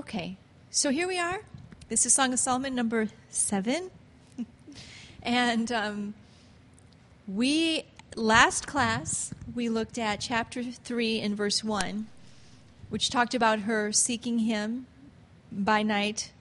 Okay, so here we are. This is Song of Solomon number 7. And last class, we looked at chapter 3 and verse 1, which talked about her seeking him by night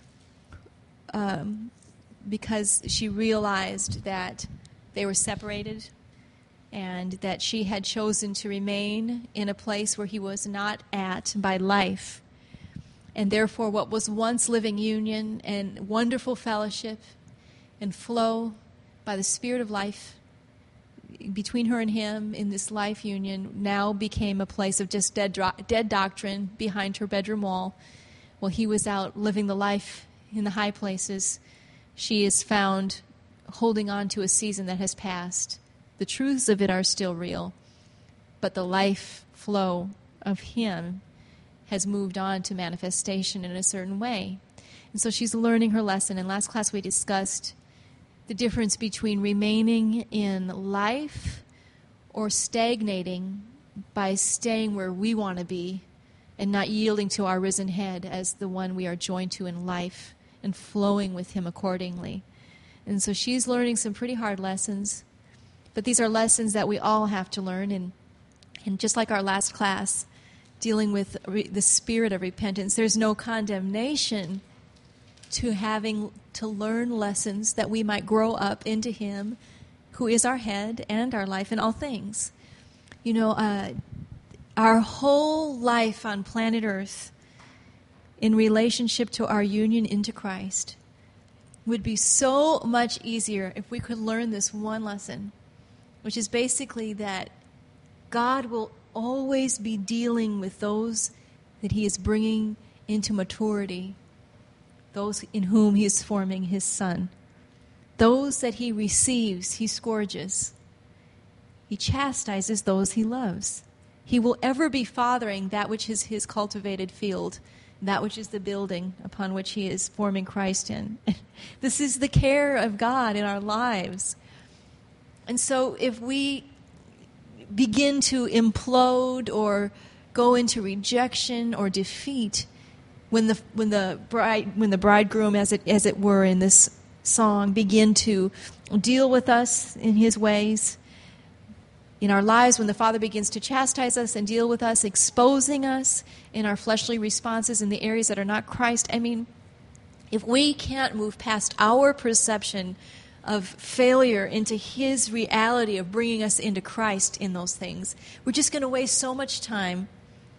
because she realized that they were separated and that she had chosen to remain in a place where he was not at by life. And therefore, what was once living union and wonderful fellowship and flow by the Spirit of life between her and him in this life union now became a place of just dead doctrine behind her bedroom wall. While he was out living the life in the high places, she is found holding on to a season that has passed. The truths of it are still real, but the life flow of him has moved on to manifestation in a certain way. And so she's learning her lesson. In last class we discussed the difference between remaining in life or stagnating by staying where we want to be and not yielding to our risen head as the one we are joined to in life and flowing with him accordingly. And so she's learning some pretty hard lessons, but these are lessons that we all have to learn. And just like our last class, dealing with the spirit of repentance, there's no condemnation to having to learn lessons that we might grow up into him who is our head and our life in all things. You know, our whole life on planet Earth in relationship to our union into Christ would be so much easier if we could learn this one lesson, which is basically that God will always be dealing with those that he is bringing into maturity, those in whom he is forming his son. Those that he receives, he scourges. He chastises those he loves. He will ever be fathering that which is his cultivated field, that which is the building upon which he is forming Christ in. This is the care of God in our lives. And so if we begin to implode or go into rejection or defeat when the bridegroom, as it were in this song, begin to deal with us in his ways in our lives, when the Father begins to chastise us and deal with us, exposing us in our fleshly responses in the areas that are not Christ. I mean, if we can't move past our perception of failure into his reality of bringing us into Christ in those things, we're just going to waste so much time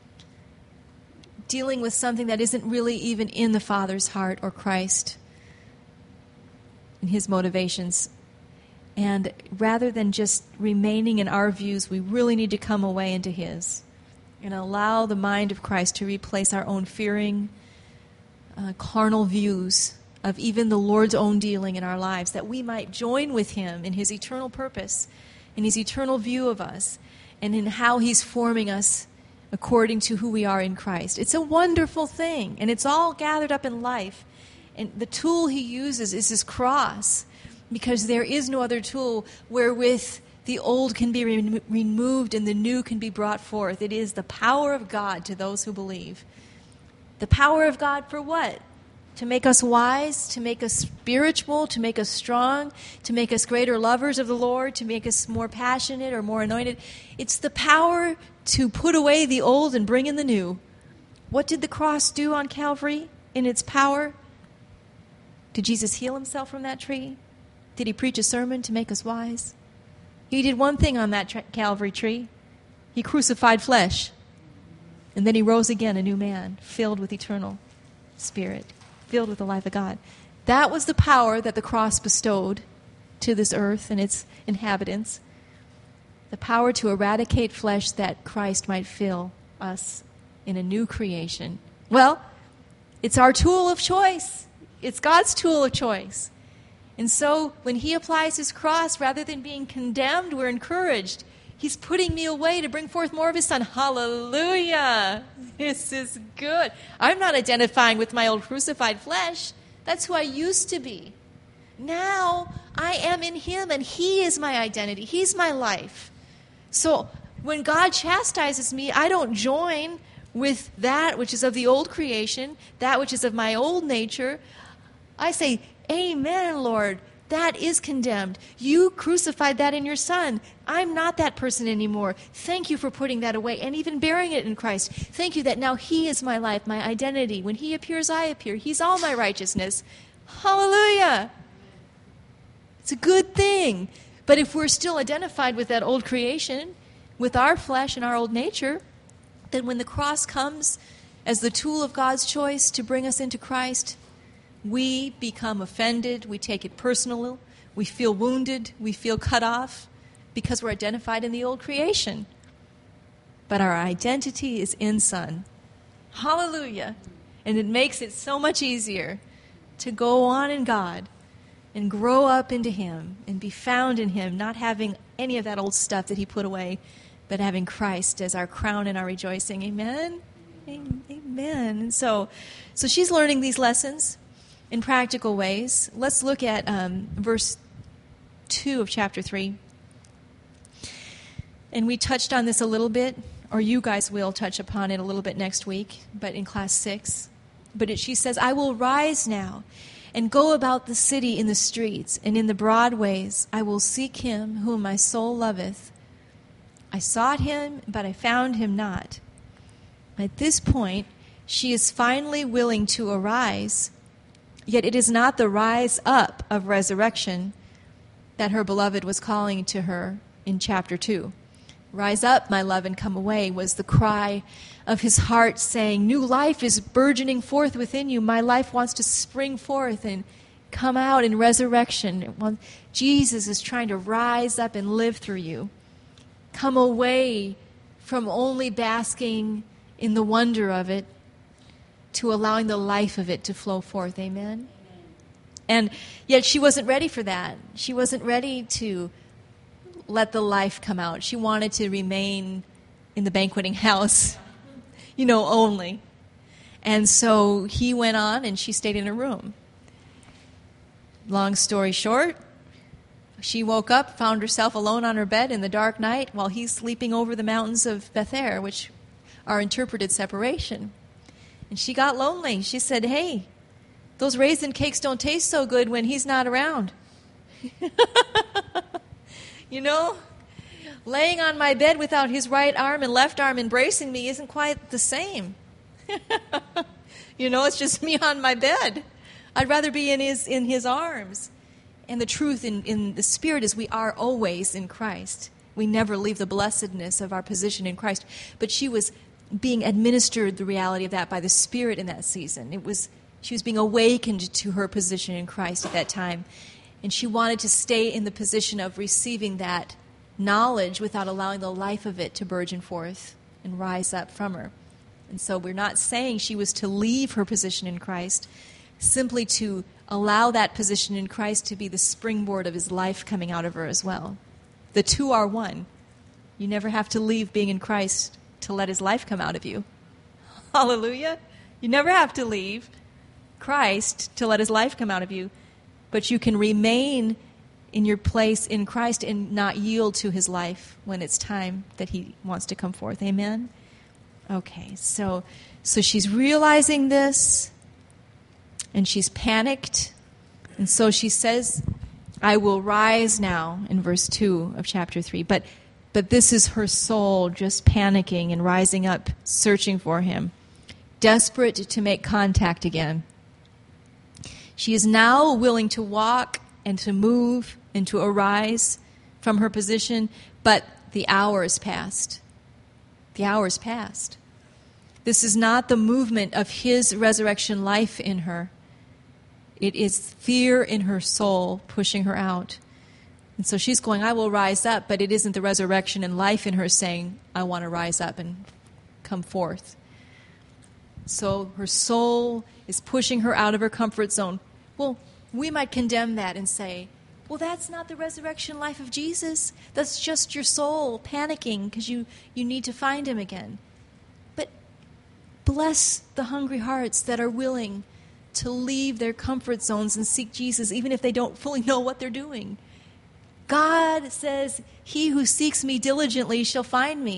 dealing with something that isn't really even in the Father's heart or Christ and his motivations. And rather than just remaining in our views, we really need to come away into his and allow the mind of Christ to replace our own fearing, carnal views of even the Lord's own dealing in our lives, that we might join with him in his eternal purpose, in his eternal view of us, and in how he's forming us according to who we are in Christ. It's a wonderful thing, and it's all gathered up in life. And the tool he uses is his cross, because there is no other tool wherewith the old can be removed and the new can be brought forth. It is the power of God to those who believe. The power of God for what? To make us wise, to make us spiritual, to make us strong, to make us greater lovers of the Lord, to make us more passionate or more anointed. It's the power to put away the old and bring in the new. What did the cross do on Calvary in its power? Did Jesus heal himself from that tree? Did he preach a sermon to make us wise? He did one thing on that Calvary tree. He crucified flesh. And then he rose again, a new man, filled with eternal spirit, filled with the life of God. That was the power that the cross bestowed to this earth and its inhabitants. The power to eradicate flesh that Christ might fill us in a new creation. Well, it's our tool of choice. It's God's tool of choice. And so when he applies his cross, rather than being condemned, we're encouraged. He's putting me away to bring forth more of his son. Hallelujah. This is good. I'm not identifying with my old crucified flesh. That's who I used to be. Now I am in him, and he is my identity. He's my life. So when God chastises me, I don't join with that which is of the old creation, that which is of my old nature, I say, amen, Lord. That is condemned. You crucified that in your Son. I'm not that person anymore. Thank you for putting that away and even bearing it in Christ. Thank you that now He is my life, my identity. When He appears, I appear. He's all my righteousness. Hallelujah. It's a good thing. But if we're still identified with that old creation, with our flesh and our old nature, then when the cross comes as the tool of God's choice to bring us into Christ, we become offended, we take it personal, we feel wounded, we feel cut off because we're identified in the old creation. But our identity is in Son. Hallelujah. And it makes it so much easier to go on in God and grow up into Him and be found in Him, not having any of that old stuff that He put away, but having Christ as our crown and our rejoicing. Amen? Amen. And so she's learning these lessons in practical ways. Let's look at verse 2 of chapter 3. And we touched on this a little bit, or you guys will touch upon it a little bit next week, but in class 6. But she says, I will rise now and go about the city in the streets, and in the broad ways I will seek Him whom my soul loveth. I sought Him, but I found Him not. At this point, she is finally willing to arise. Yet it is not the rise up of resurrection that her beloved was calling to her in chapter 2. Rise up, my love, and come away was the cry of His heart saying, new life is burgeoning forth within you. My life wants to spring forth and come out in resurrection. Jesus is trying to rise up and live through you. Come away from only basking in the wonder of it to allowing the life of it to flow forth. Amen? And yet she wasn't ready for that. She wasn't ready to let the life come out. She wanted to remain in the banqueting house, only. And so he went on and she stayed in her room. Long story short, she woke up, found herself alone on her bed in the dark night while he's sleeping over the mountains of Bether, which are interpreted separation. And she got lonely. She said, hey, those raisin cakes don't taste so good when he's not around. Laying on my bed without his right arm and left arm embracing me isn't quite the same. It's just me on my bed. I'd rather be in his arms. And the truth in the Spirit is we are always in Christ. We never leave the blessedness of our position in Christ. But she was being administered the reality of that by the Spirit in that season. She was being awakened to her position in Christ at that time. And she wanted to stay in the position of receiving that knowledge without allowing the life of it to burgeon forth and rise up from her. And so we're not saying she was to leave her position in Christ, simply to allow that position in Christ to be the springboard of His life coming out of her as well. The two are one. You never have to leave being in Christ to let His life come out of you. Hallelujah. You never have to leave Christ to let His life come out of you, but you can remain in your place in Christ and not yield to His life when it's time that He wants to come forth. Amen? Okay, so she's realizing this, and she's panicked, and so she says, I will rise now, in verse 2 of chapter 3. But this is her soul just panicking and rising up, searching for Him, desperate to make contact again. She is now willing to walk and to move and to arise from her position, but the hour is past. The hour is past. This is not the movement of His resurrection life in her. It is fear in her soul pushing her out. And so she's going, I will rise up, but it isn't the resurrection and life in her saying, I want to rise up and come forth. So her soul is pushing her out of her comfort zone. Well, we might condemn that and say, well, that's not the resurrection life of Jesus. That's just your soul panicking because you need to find Him again. But bless the hungry hearts that are willing to leave their comfort zones and seek Jesus, even if they don't fully know what they're doing. God says, he who seeks me diligently shall find me.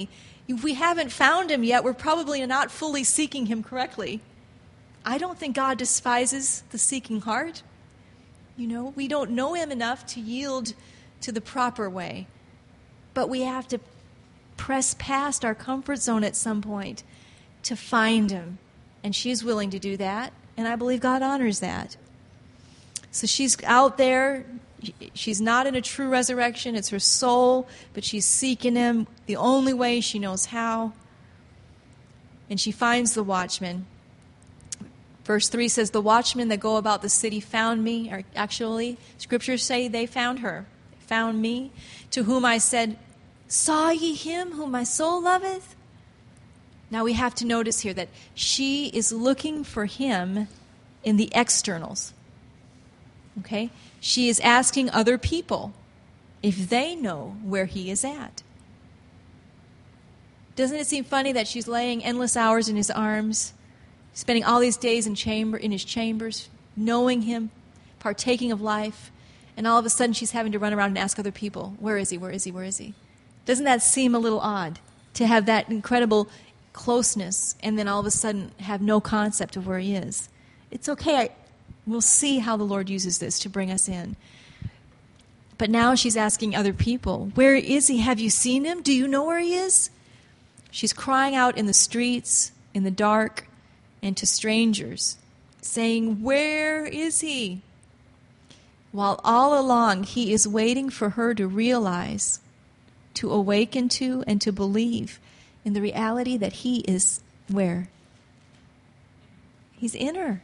If we haven't found him yet, we're probably not fully seeking him correctly. I don't think God despises the seeking heart. We don't know him enough to yield to the proper way. But we have to press past our comfort zone at some point to find him. And she's willing to do that, and I believe God honors that. So she's out there. She's not in a true resurrection. It's her soul, but she's seeking him the only way she knows how. And she finds the watchman. Verse 3 says, the watchmen that go about the city found me. Or actually, scriptures say they found her. They found me, to whom I said, saw ye him whom my soul loveth? Now we have to notice here that she is looking for him in the externals. Okay? She is asking other people if they know where he is at. Doesn't it seem funny that she's laying endless hours in his arms, spending all these days in his chambers, knowing him, partaking of life, and all of a sudden she's having to run around and ask other people, where is he, where is he, where is he? Doesn't that seem a little odd, to have that incredible closeness and then all of a sudden have no concept of where he is? It's okay. We'll see how the Lord uses this to bring us in. But now she's asking other people, where is he? Have you seen him? Do you know where he is? She's crying out in the streets, in the dark, and to strangers, saying, where is he? While all along he is waiting for her to realize, to awaken to, and to believe in the reality that he is where? He's in her.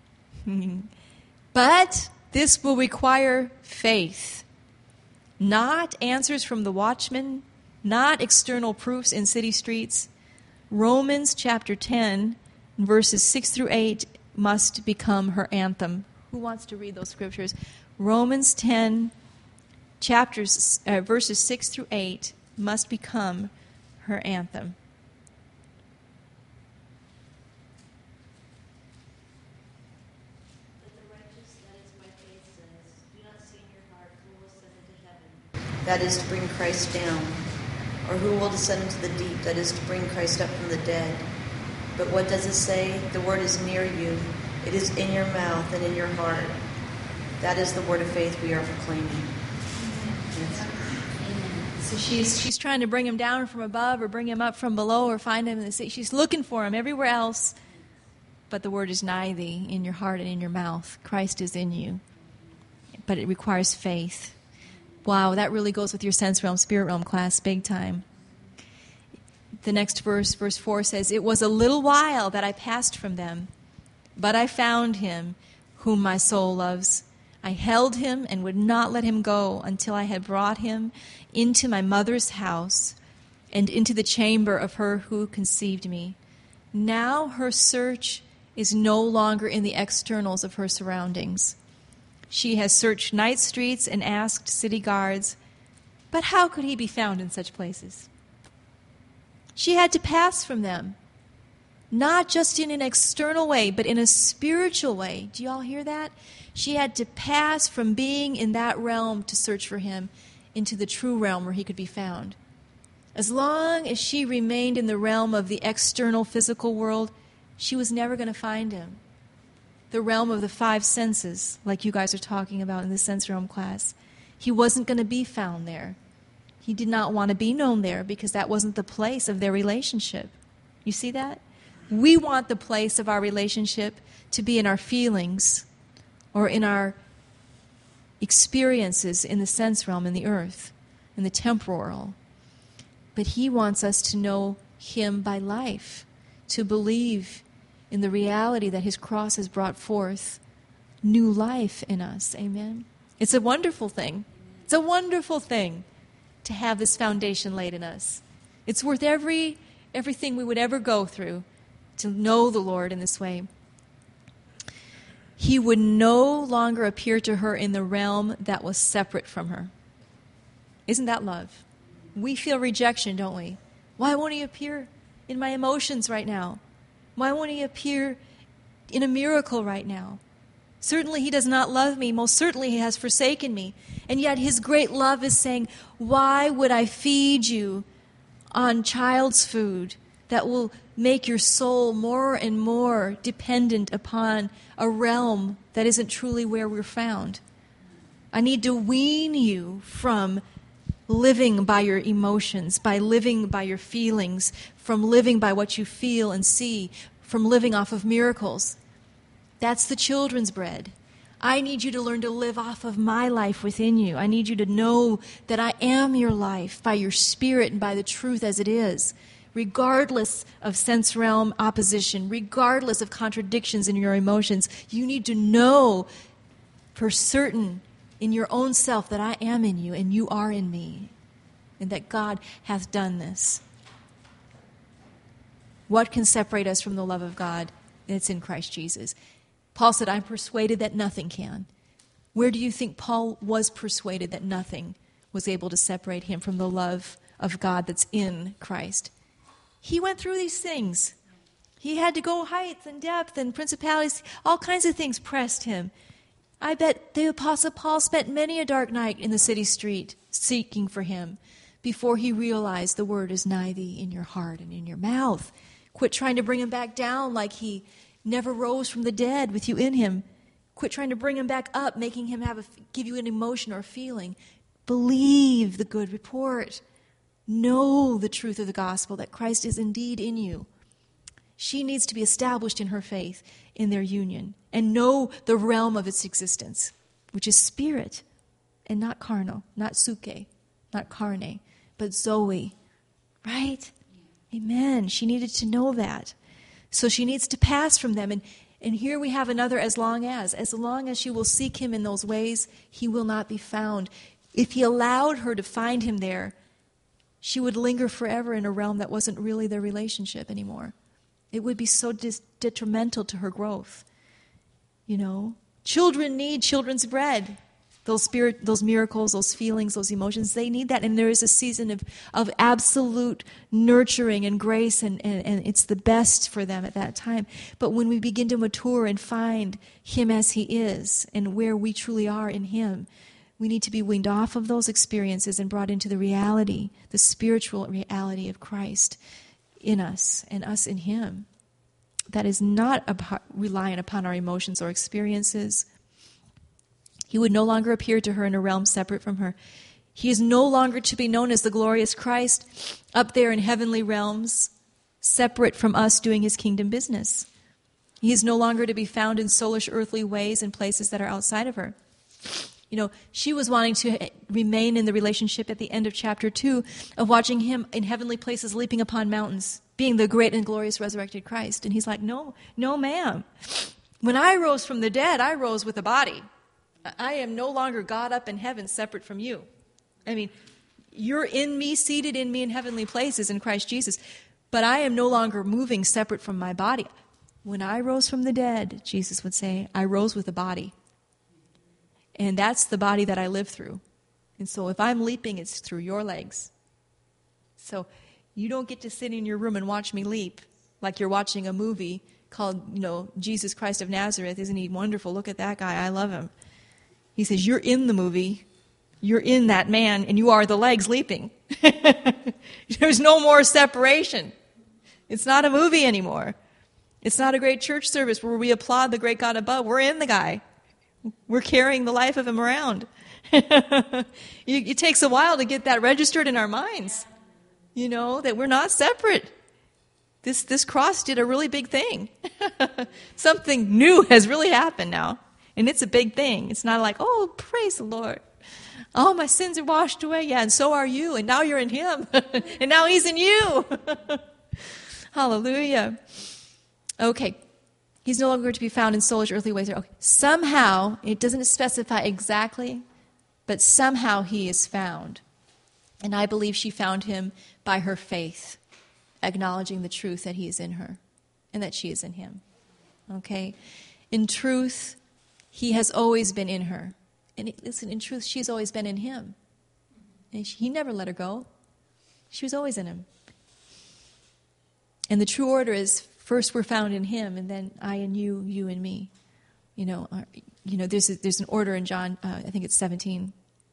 But this will require faith. Not answers from the watchman, not external proofs in city streets. Romans chapter 10, verses 6 through 8 must become her anthem. Who wants to read those scriptures? Romans 10, verses 6 through 8 must become her anthem. That is to bring Christ down. Or who will descend into the deep? That is to bring Christ up from the dead. But what does it say? The word is near you. It is in your mouth and in your heart. That is the word of faith we are proclaiming. Yes. So she's trying to bring him down from above or bring him up from below or find him in the sea. She's looking for him everywhere else. But the word is nigh thee, in your heart and in your mouth. Christ is in you. But it requires faith. Wow, that really goes with your sense realm, spirit realm class, big time. The next verse 4 says, it was a little while that I passed from them, but I found him whom my soul loves. I held him and would not let him go until I had brought him into my mother's house and into the chamber of her who conceived me. Now her search is no longer in the externals of her surroundings. She has searched night streets and asked city guards, but how could he be found in such places? She had to pass from them, not just in an external way, but in a spiritual way. Do you all hear that? She had to pass from being in that realm to search for him into the true realm where he could be found. As long as she remained in the realm of the external physical world, she was never going to find him. The realm of the five senses, like you guys are talking about in the sense realm class. He wasn't going to be found there. He did not want to be known there because that wasn't the place of their relationship. You see that? We want the place of our relationship to be in our feelings or in our experiences in the sense realm, in the earth, in the temporal. But he wants us to know him by life, to believe in the reality that his cross has brought forth new life in us. Amen? It's a wonderful thing. It's a wonderful thing to have this foundation laid in us. It's worth everything we would ever go through to know the Lord in this way. He would no longer appear to her in the realm that was separate from her. Isn't that love? We feel rejection, don't we? Why won't he appear in my emotions right now? Why won't he appear in a miracle right now? Certainly he does not love me. Most certainly he has forsaken me. And yet his great love is saying, why would I feed you on child's food that will make your soul more and more dependent upon a realm that isn't truly where we're found. I need to wean you from living by your emotions, by living by your feelings, from living by what you feel and see, from living off of miracles. That's the children's bread. I need you to learn to live off of my life within you. I need you to know that I am your life by your spirit and by the truth as it is, regardless of sense realm opposition, regardless of contradictions in your emotions. You need to know for certain in your own self that I am in you and you are in me, and that God hath done this. What can separate us from the love of God? It's in Christ Jesus. Paul said, I'm persuaded that nothing can. Where do you think Paul was persuaded that nothing was able to separate him from the love of God that's in Christ? He went through these things. He had to go height and depth and principalities. All kinds of things pressed him. I bet the Apostle Paul spent many a dark night in the city street seeking for him before he realized the word is nigh thee in your heart and in your mouth. Quit trying to bring him back down like he never rose from the dead with you in him. Quit trying to bring him back up, making him give you an emotion or a feeling. Believe the good report. Know the truth of the gospel, that Christ is indeed in you. She needs to be established in her faith in their union and know the realm of its existence, which is spirit and not carnal, not suke, not carne, but zoe. Right? Amen. She needed to know that. So she needs to pass from them. And here we have another as long as she will seek him in those ways, he will not be found. If he allowed her to find him there, she would linger forever in a realm that wasn't really their relationship anymore. It would be so detrimental to her growth. You know, children need children's bread. Those miracles, those feelings, those emotions, they need that. And there is a season of absolute nurturing and grace, and it's the best for them at that time. But when we begin to mature and find him as he is and where we truly are in him, we need to be weaned off of those experiences and brought into the reality, the spiritual reality of Christ in us and us in him. That is not reliant upon our emotions or experiences. He would no longer appear to her in a realm separate from her. He is no longer to be known as the glorious Christ up there in heavenly realms, separate from us doing his kingdom business. He is no longer to be found in soulish earthly ways and places that are outside of her. You know, she was wanting to remain in the relationship at the end of chapter 2 of watching him in heavenly places leaping upon mountains, being the great and glorious resurrected Christ. And he's like, no, ma'am. When I rose from the dead, I rose with a body. I am no longer God up in heaven separate from you. I mean, you're in me, seated in me in heavenly places in Christ Jesus, but I am no longer moving separate from my body. When I rose from the dead, Jesus would say, I rose with a body. And that's the body that I live through. And so if I'm leaping, it's through your legs. So you don't get to sit in your room and watch me leap like you're watching a movie called, Jesus Christ of Nazareth. Isn't he wonderful? Look at that guy. I love him. He says, you're in the movie, you're in that man, and you are the legs leaping. There's no more separation. It's not a movie anymore. It's not a great church service where we applaud the great God above. We're in the guy. We're carrying the life of him around. It takes a while to get that registered in our minds, that we're not separate. This cross did a really big thing. Something new has really happened now. And it's a big thing. It's not like, oh, praise the Lord. Oh, my sins are washed away. Yeah, and so are you. And now you're in him. And now he's in you. Hallelujah. Okay. He's no longer to be found in soulish earthly ways. Okay. Somehow, it doesn't specify exactly, but somehow he is found. And I believe she found him by her faith, acknowledging the truth that he is in her and that she is in him. Okay? In truth, he has always been in her. And listen, in truth, she's always been in him. And he never let her go. She was always in him. And the true order is, first we're found in him, and then I and you, you and me. There's an order in John, I think it's 17.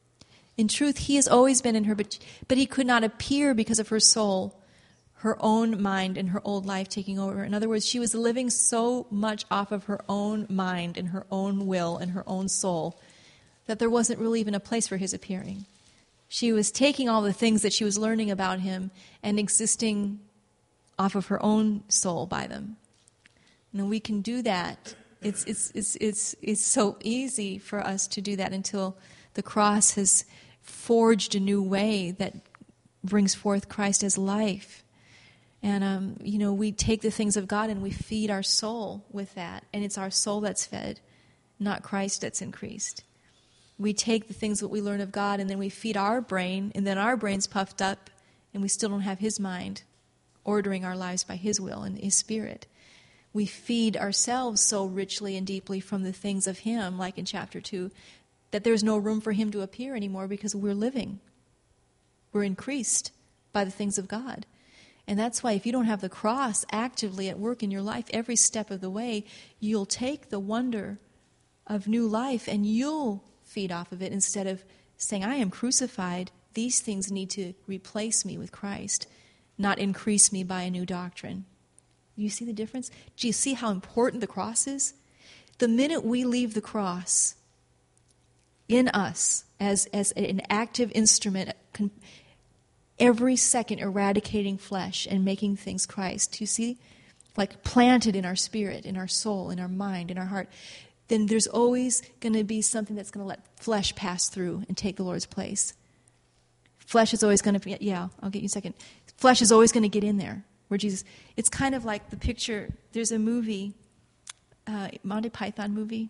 In truth, he has always been in her, but he could not appear because of her soul, her own mind, and her old life taking over. In other words, she was living so much off of her own mind and her own will and her own soul that there wasn't really even a place for his appearing. She was taking all the things that she was learning about him and existing off of her own soul by them. And we can do that. It's so easy for us to do that until the cross has forged a new way that brings forth Christ as life. And, we take the things of God and we feed our soul with that. And it's our soul that's fed, not Christ that's increased. We take the things that we learn of God and then we feed our brain, and then our brain's puffed up and we still don't have his mind ordering our lives by his will and his spirit. We feed ourselves so richly and deeply from the things of him, like in chapter 2, that there's no room for him to appear anymore because we're living. We're increased by the things of God. And that's why if you don't have the cross actively at work in your life every step of the way, you'll take the wonder of new life and you'll feed off of it instead of saying, I am crucified. These things need to replace me with Christ, not increase me by a new doctrine. You see the difference? Do you see how important the cross is? The minute we leave the cross in us as an active instrument, every second eradicating flesh and making things Christ, you see? Like planted in our spirit, in our soul, in our mind, in our heart, then there's always going to be something that's going to let flesh pass through and take the Lord's place. Flesh is always going to, I'll get you a second. Flesh is always going to get in there. Where Jesus, it's kind of like the picture, there's a movie, Monty Python movie.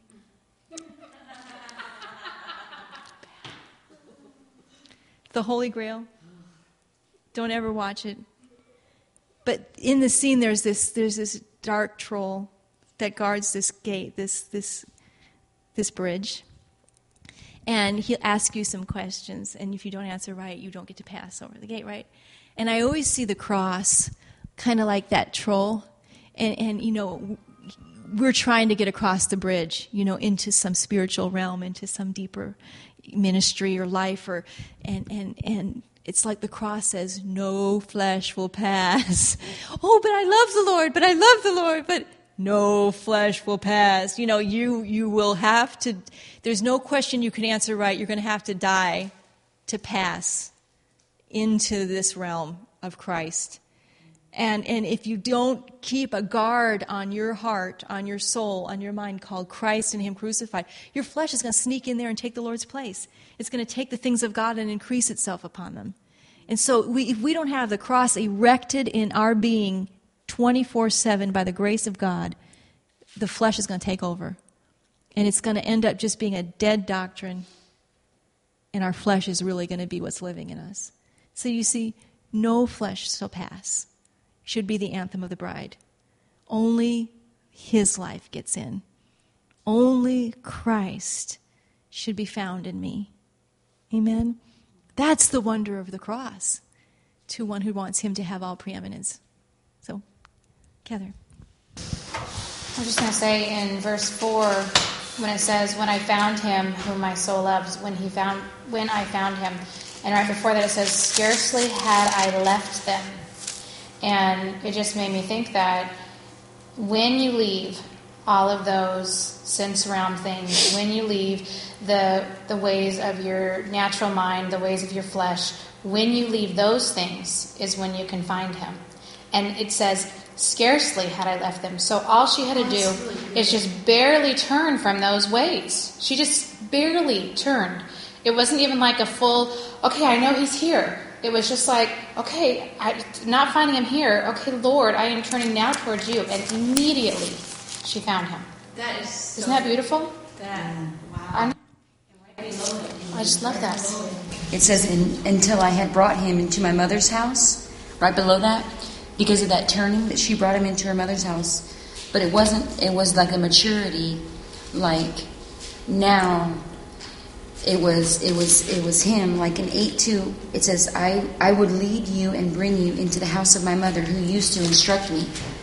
The Holy Grail. Don't ever watch it. But in the scene, there's this dark troll that guards this gate, this bridge. And he'll ask you some questions, and if you don't answer right, you don't get to pass over the gate, right? And I always see the cross kind of like that troll. And we're trying to get across the bridge, into some spiritual realm, into some deeper ministry or life, and it's like the cross says, no flesh will pass. Oh, but I love the Lord, but no flesh will pass. You will have to, there's no question you can answer right. You're going to have to die to pass into this realm of Christ. And if you don't keep a guard on your heart, on your soul, on your mind called Christ and him crucified, your flesh is going to sneak in there and take the Lord's place. It's going to take the things of God and increase itself upon them. And so if we don't have the cross erected in our being 24/7 by the grace of God, the flesh is going to take over. And it's going to end up just being a dead doctrine, and our flesh is really going to be what's living in us. So you see, no flesh shall pass should be the anthem of the bride. Only his life gets in. Only Christ should be found in me. Amen? That's the wonder of the cross to one who wants him to have all preeminence. So, Heather. I'm just going to say in verse 4, when it says, when I found him whom my soul loves, when I found him. And right before that it says, scarcely had I left them. And it just made me think that when you leave all of those sense-realm things, when you leave the ways of your natural mind, the ways of your flesh, when you leave those things is when you can find him. And it says, scarcely had I left them. So all she had to do is just barely turn from those ways. She just barely turned. It wasn't even like a full, okay, I know he's here. It was just like, okay, not finding him here. Okay, Lord, I am turning now towards you. And immediately she found him. That is Isn't that beautiful? wow. I just love that. It says, until I had brought him into my mother's house, right below that, because of that turning that she brought him into her mother's house. But it was like a maturity, like now it was him, like in 8:2, it says, I would lead you and bring you into the house of my mother who used to instruct me.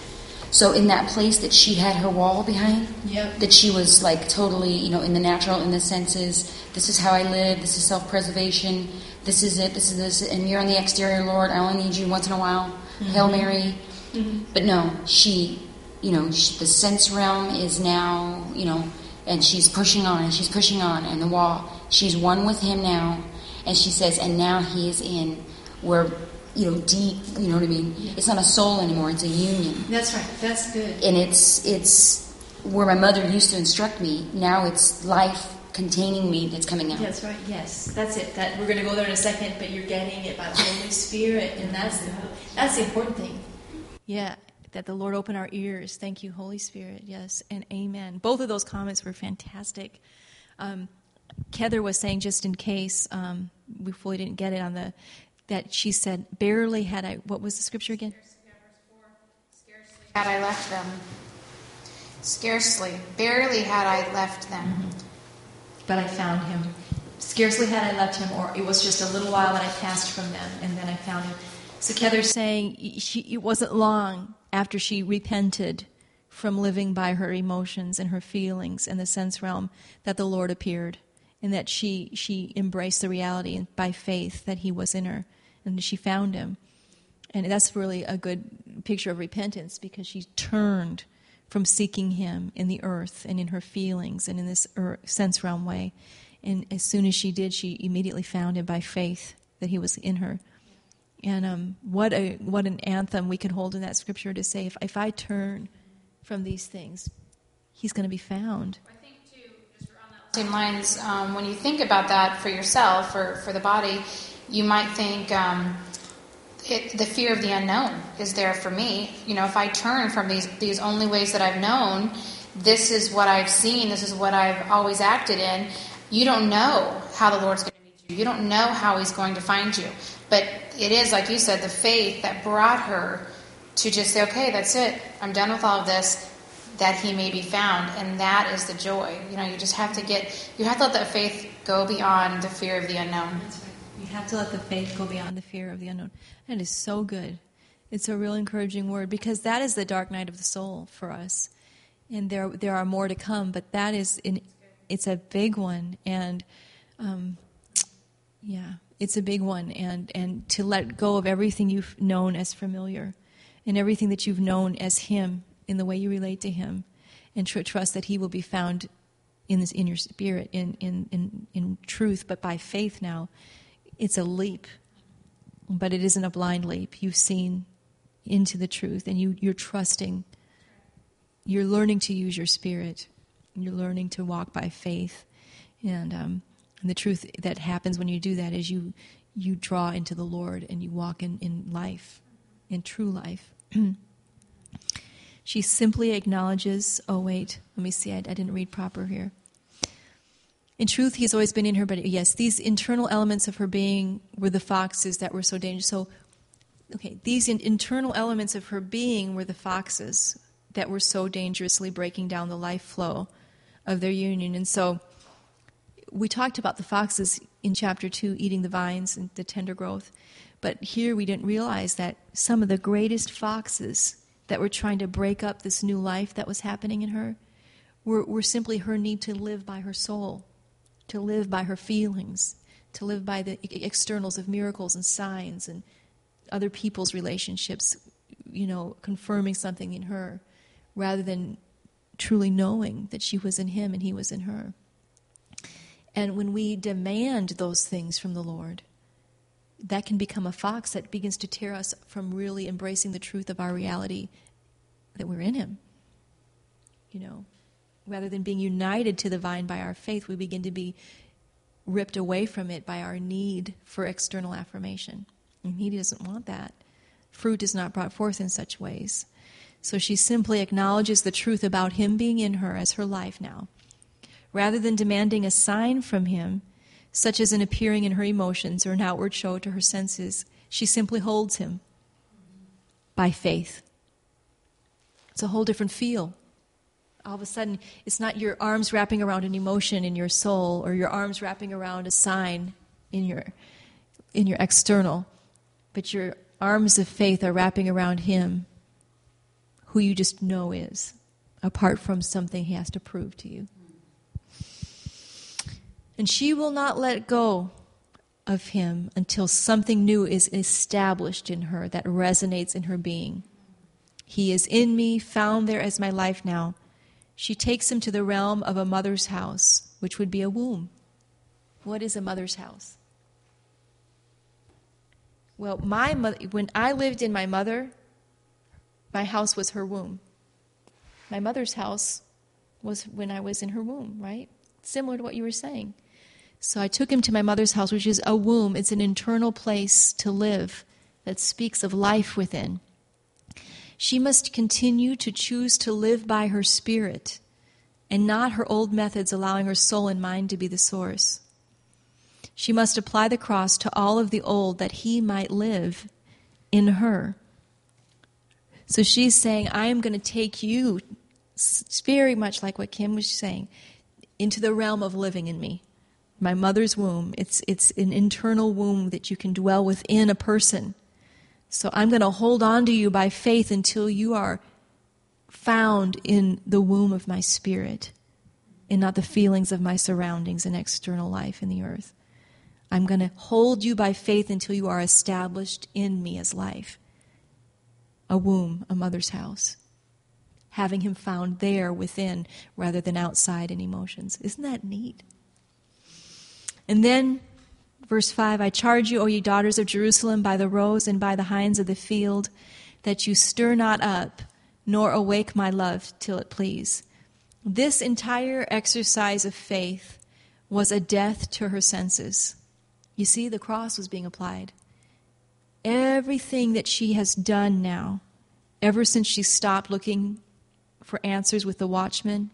So in that place that she had her wall behind, Yep. that she was like totally, in the natural, in the senses, this is how I live, this is self-preservation, this is it, this is this, and you're on the exterior, Lord, I only need you once in a while, Hail Mary. But no, the sense realm is now, and she's pushing on, and the wall, she's one with him now, and she says, and now he is in where, deep, you know what I mean? Yeah. It's not a soul anymore, it's a union. That's right. That's good. And it's where my mother used to instruct me, now it's life containing me that's coming out. That's right. Yes, that's it. That we're going to go there in a second, but you're getting it by the Holy Spirit, and that's the important thing. Yeah, that the Lord open our ears. Thank you, Holy Spirit. Yes, and amen. Both of those comments were fantastic. Heather was saying, just in case we fully didn't get it that she said, barely had I. What was the scripture again? Scarcely had I left them. Scarcely, barely had I left them. Mm-hmm. But I found him. Scarcely had I left him, or it was just a little while that I passed from them, and then I found him. So Heather's saying it wasn't long after she repented from living by her emotions and her feelings and the sense realm that the Lord appeared, and that she embraced the reality by faith that he was in her, and she found him. And that's really a good picture of repentance, because she turned from seeking him in the earth and in her feelings and in this sense realm way. And as soon as she did, she immediately found him by faith that he was in her. And what an anthem we can hold in that scripture to say, if I turn from these things, he's going to be found. I think, too, just around that same lines, when you think about that for yourself or for the body, you might think the fear of the unknown is there for me. If I turn from these only ways that I've known, this is what I've seen, this is what I've always acted in, you don't know how the Lord's going to meet you. You don't know how he's going to find you. But it is, like you said, the faith that brought her to just say, okay, that's it. I'm done with all of this, that he may be found. And that is the joy. You just have to let that faith go beyond the fear of the unknown. That's right. You have to let the faith go beyond the fear of the unknown. That is so good. It's a real encouraging word, because that is the dark night of the soul for us. And there are more to come, but that is, it's a big one. And, it's a big one. And to let go of everything you've known as familiar and everything that you've known as him in the way you relate to him, and trust that he will be found in your spirit, in truth, but by faith now. It's a leap, but it isn't a blind leap. You've seen into the truth, and you're trusting. You're learning to use your spirit. You're learning to walk by faith. And the truth that happens when you do that is you draw into the Lord, and you walk in life, in true life. She simply acknowledges, let me see, I didn't read proper here. In truth, he's always been in her, but yes, these internal elements of her being were the foxes that were so dangerous. So, these internal elements of her being were the foxes that were so dangerously breaking down the life flow of their union. And so, we talked about the foxes in chapter 2, eating the vines and the tender growth. But here we didn't realize that some of the greatest foxes that were trying to break up this new life that was happening in her were simply her need to live by her soul, to live by her feelings, to live by the externals of miracles and signs and other people's relationships, confirming something in her, rather than truly knowing that she was in him and he was in her. And when we demand those things from the Lord, that can become a fox that begins to tear us from really embracing the truth of our reality, that we're in him. Rather than being united to the vine by our faith, we begin to be ripped away from it by our need for external affirmation. And he doesn't want that. Fruit is not brought forth in such ways. So she simply acknowledges the truth about him being in her as her life now. Rather than demanding a sign from him, such as an appearing in her emotions or an outward show to her senses, she simply holds him by faith. It's a whole different feel. All of a sudden, it's not your arms wrapping around an emotion in your soul, or your arms wrapping around a sign in your external, but your arms of faith are wrapping around him who you just know is, apart from something he has to prove to you. And she will not let go of him until something new is established in her that resonates in her being. He is in me, found there as my life now. She takes him to the realm of a mother's house, which would be a womb. What is a mother's house? Well, my mother, when I lived in my mother, my house was her womb. My mother's house was when I was in her womb, right? Similar to what you were saying. So I took him to my mother's house, which is a womb. It's an internal place to live that speaks of life within. She must continue to choose to live by her spirit and not her old methods, allowing her soul and mind to be the source. She must apply the cross to all of the old that he might live in her. So she's saying, I am going to take you, very much like what Kim was saying, into the realm of living in me. My mother's womb, it's an internal womb that you can dwell within a person. So I'm going to hold on to you by faith until you are found in the womb of my spirit and not the feelings of my surroundings and external life in the earth. I'm going to hold you by faith until you are established in me as life. A womb, a mother's house. Having him found there within rather than outside in emotions. Isn't that neat? And then, verse 5, I charge you, O ye daughters of Jerusalem, by the roes and by the hinds of the field, that you stir not up, nor awake my love till it please. This entire exercise of faith was a death to her senses. You see, the cross was being applied. Everything that she has done now, ever since she stopped looking for answers with the watchmen,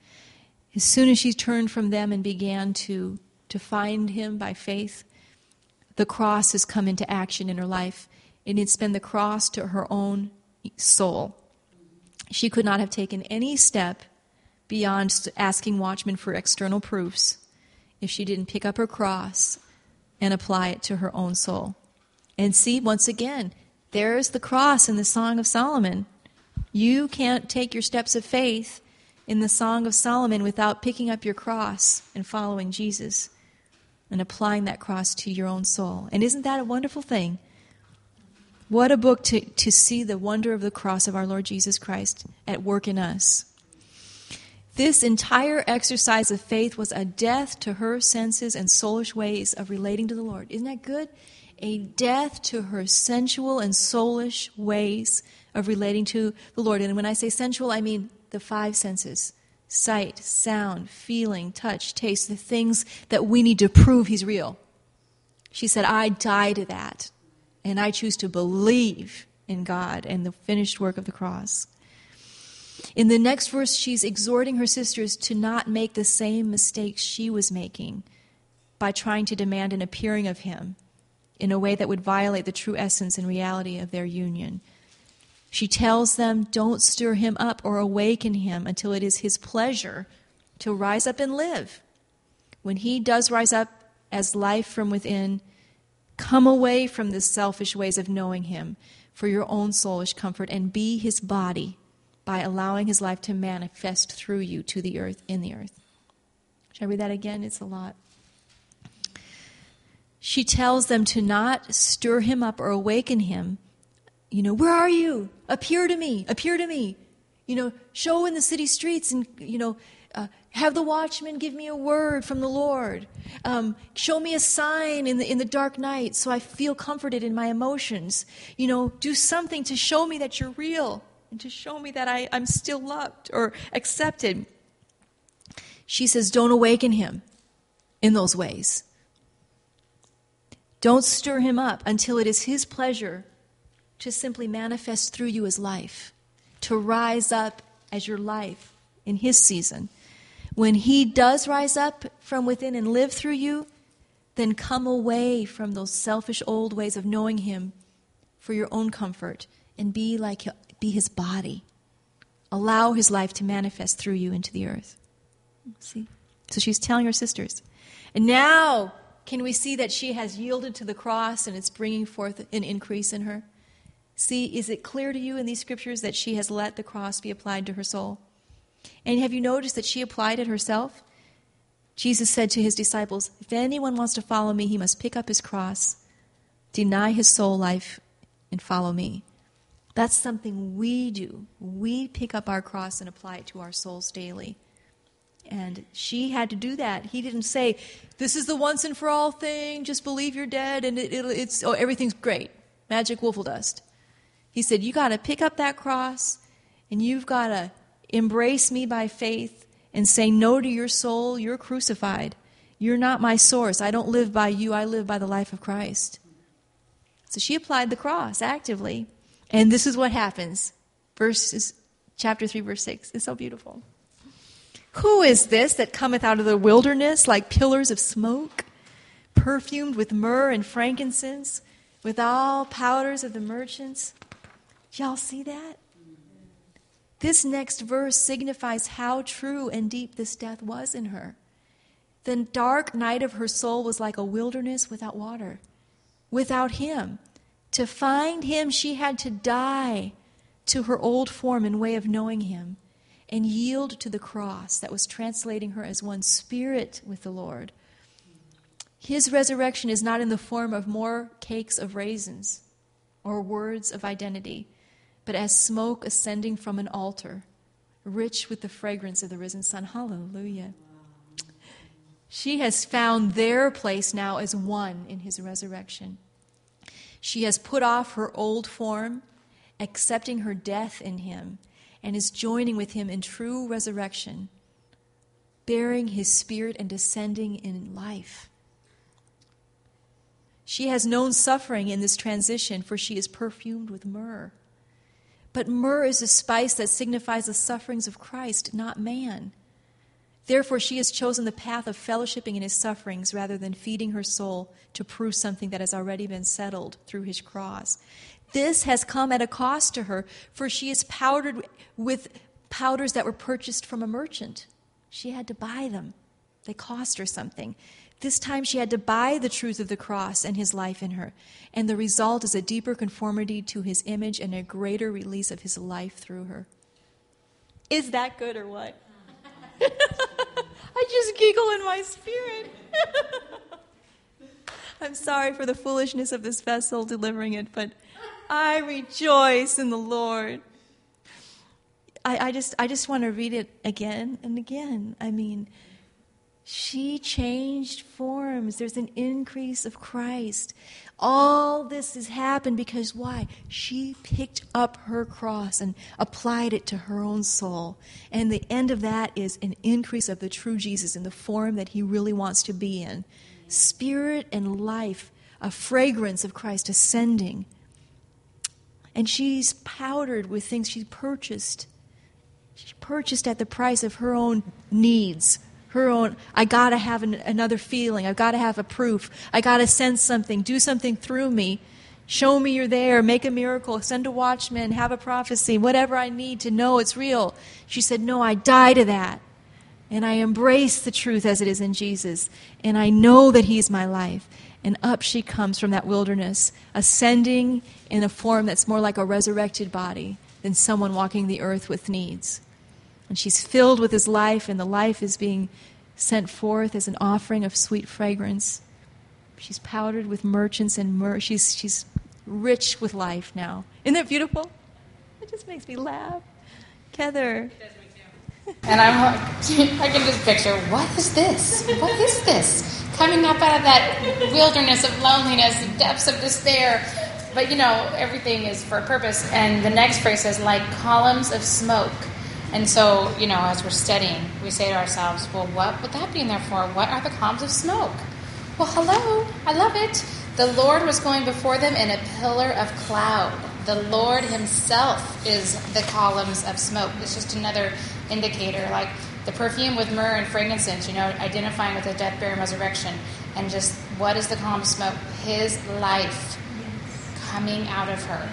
as soon as she turned from them and began to find him by faith, the cross has come into action in her life. And it's been the cross to her own soul. She could not have taken any step beyond asking watchmen for external proofs if she didn't pick up her cross and apply it to her own soul. And see, once again, there's the cross in the Song of Solomon. You can't take your steps of faith in the Song of Solomon without picking up your cross and following Jesus and applying that cross to your own soul. And isn't that a wonderful thing? What a book to see the wonder of the cross of our Lord Jesus Christ at work in us. This entire exercise of faith was a death to her senses and soulish ways of relating to the Lord. Isn't that good? A death to her sensual and soulish ways of relating to the Lord. And when I say sensual, I mean the five senses. Sight, sound, feeling, touch, taste, the things that we need to prove he's real. She said, I die to that, and I choose to believe in God and the finished work of the cross. In the next verse, she's exhorting her sisters to not make the same mistakes she was making by trying to demand an appearing of him in a way that would violate the true essence and reality of their union. She tells them, don't stir him up or awaken him until it is his pleasure to rise up and live. When he does rise up as life from within, come away from the selfish ways of knowing him for your own soulish comfort and be his body by allowing his life to manifest through you to the earth, in the earth. Should I read that again? It's a lot. She tells them to not stir him up or awaken him. Where are you? Appear to me. Appear to me. Show in the city streets and, have the watchman give me a word from the Lord. Show me a sign in the dark night so I feel comforted in my emotions. Do something to show me that you're real and to show me that I'm still loved or accepted. She says, don't awaken him in those ways. Don't stir him up until it is his pleasure to simply manifest through you as life, to rise up as your life in his season. When he does rise up from within and live through you, then come away from those selfish old ways of knowing him for your own comfort and be his body. Allow his life to manifest through you into the earth. See? So she's telling her sisters. And now, can we see that she has yielded to the cross and it's bringing forth an increase in her? See, is it clear to you in these scriptures that she has let the cross be applied to her soul? And have you noticed that she applied it herself? Jesus said to his disciples, if anyone wants to follow me, he must pick up his cross, deny his soul life, and follow me. That's something we do. We pick up our cross and apply it to our souls daily. And she had to do that. He didn't say, this is the once and for all thing, just believe you're dead and everything's great. Magic woofle dust. He said, you got to pick up that cross and you've got to embrace me by faith and say no to your soul. You're crucified. You're not my source. I don't live by you. I live by the life of Christ. So she applied the cross actively. And this is what happens. Chapter 3, verse 6. It's so beautiful. Who is this that cometh out of the wilderness like pillars of smoke, perfumed with myrrh and frankincense, with all powders of the merchants? Y'all see that? This next verse signifies how true and deep this death was in her. The dark night of her soul was like a wilderness without water, without him. To find him, she had to die to her old form and way of knowing him and yield to the cross that was translating her as one spirit with the Lord. His resurrection is not in the form of more cakes of raisins or words of identity, but as smoke ascending from an altar, rich with the fragrance of the risen Son. Hallelujah. She has found their place now as one in his resurrection. She has put off her old form, accepting her death in him, and is joining with him in true resurrection, bearing his spirit and descending in life. She has known suffering in this transition, for she is perfumed with myrrh. But myrrh is a spice that signifies the sufferings of Christ, not man. Therefore, she has chosen the path of fellowshipping in his sufferings rather than feeding her soul to prove something that has already been settled through his cross. This has come at a cost to her, for she is powdered with powders that were purchased from a merchant. She had to buy them. They cost her something. This time she had to buy the truth of the cross and his life in her. And the result is a deeper conformity to his image and a greater release of his life through her. Is that good or what? I just giggle in my spirit. I'm sorry for the foolishness of this vessel delivering it, but I rejoice in the Lord. I just want to read it again and again. I mean, she changed forms. There's an increase of Christ. All this has happened because why? She picked up her cross and applied it to her own soul. And the end of that is an increase of the true Jesus in the form that he really wants to be in. Spirit and life, a fragrance of Christ ascending. And she's powdered with things she purchased. She purchased at the price of her own needs. Her own, I got to have another feeling. I've got to have a proof. I got to sense something. Do something through me. Show me you're there. Make a miracle. Send a watchman. Have a prophecy. Whatever I need to know it's real. She said, no, I die to that. And I embrace the truth as it is in Jesus. And I know that he's my life. And up she comes from that wilderness, ascending in a form that's more like a resurrected body than someone walking the earth with needs. And she's filled with his life, and the life is being sent forth as an offering of sweet fragrance. She's powdered with merchants and myrrh. She's rich with life now. Isn't that beautiful? It just makes me laugh. Heather. And I'm like, I can just picture, what is this? What is this? Coming up out of that wilderness of loneliness, the depths of despair. But, everything is for a purpose. And the next phrase says, like columns of smoke. And so, as we're studying, we say to ourselves, well, what would that be in there for? What are the columns of smoke? Well, hello, I love it. The Lord was going before them in a pillar of cloud. The Lord himself is the columns of smoke. It's just another indicator, like the perfume with myrrh and frankincense, identifying with the death, burial, and resurrection. And just, what is the column of smoke? His life coming out of her.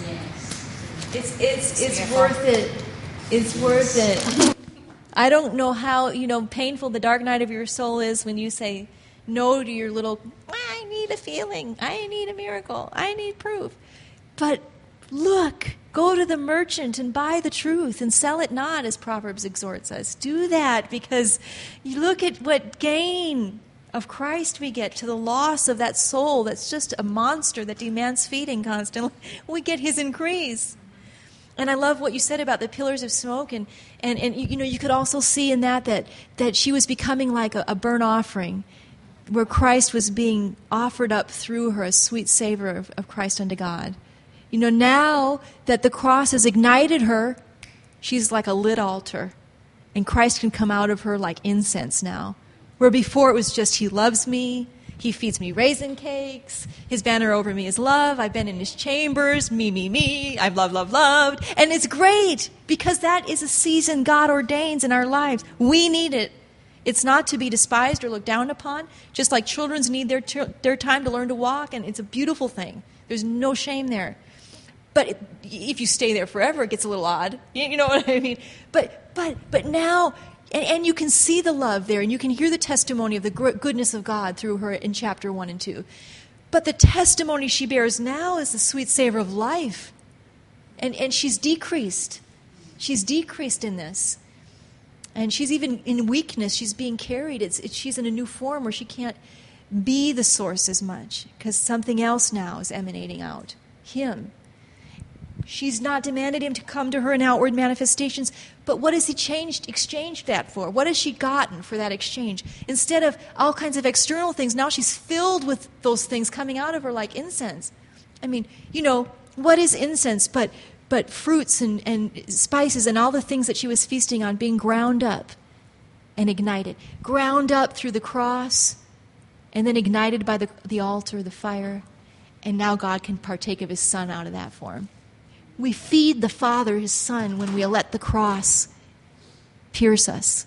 Yes. It's worth it. It's worth it. I don't know how, painful the dark night of your soul is when you say no to your little, I need a feeling, I need a miracle, I need proof. But Look, go to the merchant and buy the truth and sell it not, as Proverbs exhorts us. Do that, because you look at what gain of Christ we get to the loss of that soul that's just a monster that demands feeding constantly. We get his increase. And I love what you said about the pillars of smoke, and you could also see in that she was becoming like a burnt offering, where Christ was being offered up through her, a sweet savor of Christ unto God. Now that the cross has ignited her, she's like a lit altar, and Christ can come out of her like incense now. Where before it was just, he loves me, he feeds me raisin cakes, his banner over me is love, I've been in his chambers, me, I'm loved. And it's great, because that is a season God ordains in our lives. We need it. It's not to be despised or looked down upon, just like children need their time to learn to walk, and it's a beautiful thing. There's no shame there. But if you stay there forever, it gets a little odd. You know what I mean? But now, and you can see the love there, and you can hear the testimony of the goodness of God through her in chapter 1 and 2. But the testimony she bears now is the sweet savor of life. And she's decreased. She's decreased in this. And she's even in weakness. She's being carried. She's in a new form where she can't be the source as much, because something else now is emanating out. Him. She's not demanded him to come to her in outward manifestations, but what has he exchanged that for? What has she gotten for that exchange? Instead of all kinds of external things, now she's filled with those things coming out of her like incense. I mean, what is incense but fruits and spices and all the things that she was feasting on being ground up and ignited. Ground up through the cross and then ignited by the altar, the fire. And now God can partake of his Son out of that form. We feed the Father, his Son, when we let the cross pierce us.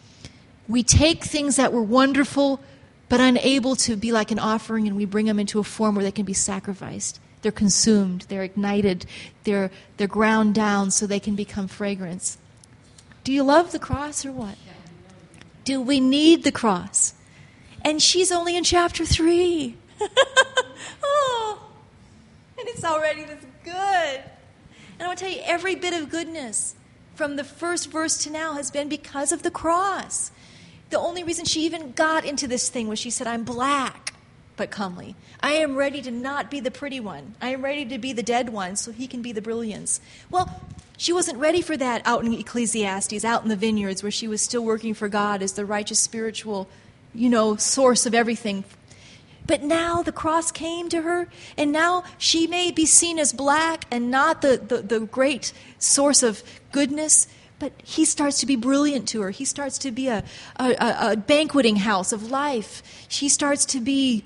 We take things that were wonderful but unable to be like an offering, and we bring them into a form where they can be sacrificed. They're consumed, they're ignited, they're ground down so they can become fragrance. Do you love the cross or what? Do we need the cross? And she's only in chapter 3. Oh, and it's already this good. And I want to tell you, every bit of goodness from the first verse to now has been because of the cross. The only reason she even got into this thing was she said, I'm black but comely. I am ready to not be the pretty one. I am ready to be the dead one so he can be the brilliance. Well, she wasn't ready for that out in Ecclesiastes, out in the vineyards where she was still working for God as the righteous spiritual, source of everything. But now the cross came to her, and now she may be seen as black and not the great source of goodness, but he starts to be brilliant to her. He starts to be a banqueting house of life. She starts to be,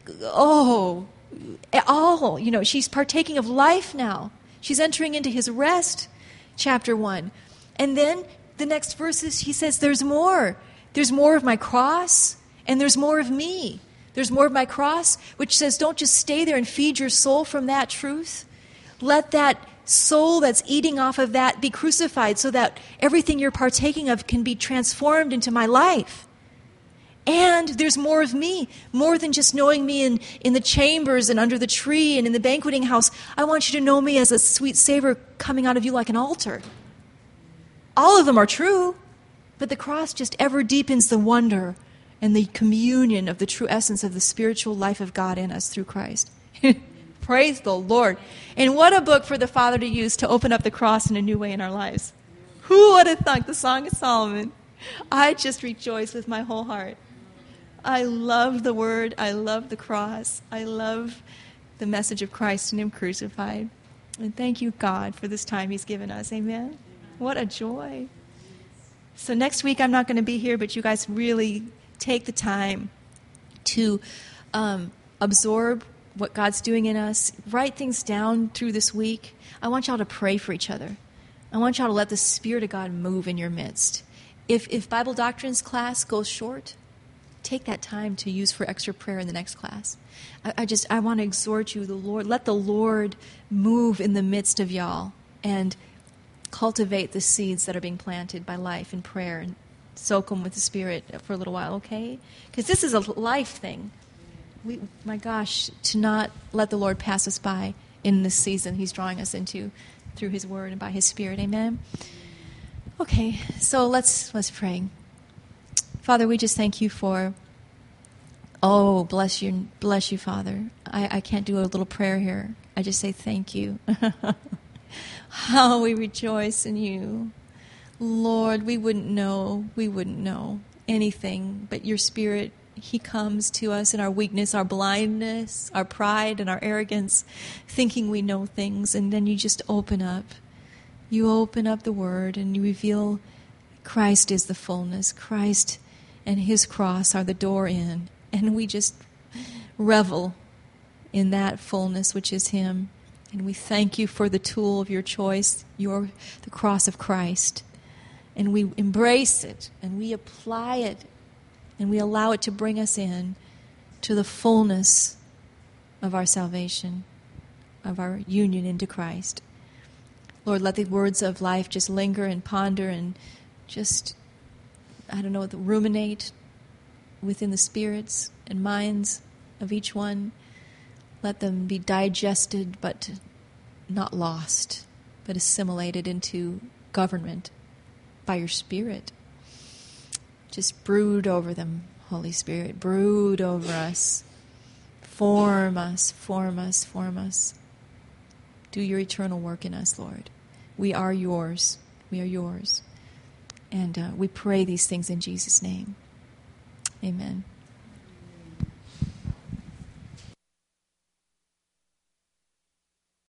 she's partaking of life now. She's entering into his rest, chapter 1. And then the next verses, he says, there's more. There's more of my cross, and there's more of me. There's more of my cross, which says don't just stay there and feed your soul from that truth. Let that soul that's eating off of that be crucified so that everything you're partaking of can be transformed into my life. And there's more of me, more than just knowing me in the chambers and under the tree and in the banqueting house. I want you to know me as a sweet savor coming out of you like an altar. All of them are true, but the cross just ever deepens the wonder and the communion of the true essence of the spiritual life of God in us through Christ. Praise the Lord. And what a book for the Father to use to open up the cross in a new way in our lives. Who would have thunk the Song of Solomon? I just rejoice with my whole heart. I love the Word. I love the cross. I love the message of Christ and Him crucified. And thank you, God, for this time He's given us. Amen. What a joy. So next week I'm not going to be here, but you guys really take the time to absorb what God's doing in us. Write things down through this week. I want y'all to pray for each other. I want y'all to let the Spirit of God move in your midst. If Bible Doctrines class goes short, take that time to use for extra prayer in the next class. I want to exhort you, let the Lord move in the midst of y'all and cultivate the seeds that are being planted by life and prayer, and soak them with the Spirit for a little while, okay? Because this is a life thing. My gosh, to not let the Lord pass us by in this season He's drawing us into through His Word and by His Spirit. Amen. Okay, so let's pray. Father, we just thank You for, bless you, Father. I can't do a little prayer here. I just say thank You. How we rejoice in You. Lord, we wouldn't know anything but Your Spirit. He comes to us in our weakness, our blindness, our pride, and our arrogance, thinking we know things, and then You just open up. You open up the Word, and You reveal Christ is the fullness. Christ and His cross are the door in, and we just revel in that fullness which is Him. And we thank You for the tool of Your choice, the cross of Christ. And we embrace it, and we apply it, and we allow it to bring us in to the fullness of our salvation, of our union into Christ. Lord, let the words of life just linger and ponder and just, ruminate within the spirits and minds of each one. Let them be digested but not lost, but assimilated into government by Your Spirit. Just brood over them, Holy Spirit. Brood over us. Form us, form us, form us. Do Your eternal work in us, Lord. We are Yours. We are Yours. And we pray these things in Jesus' name. Amen.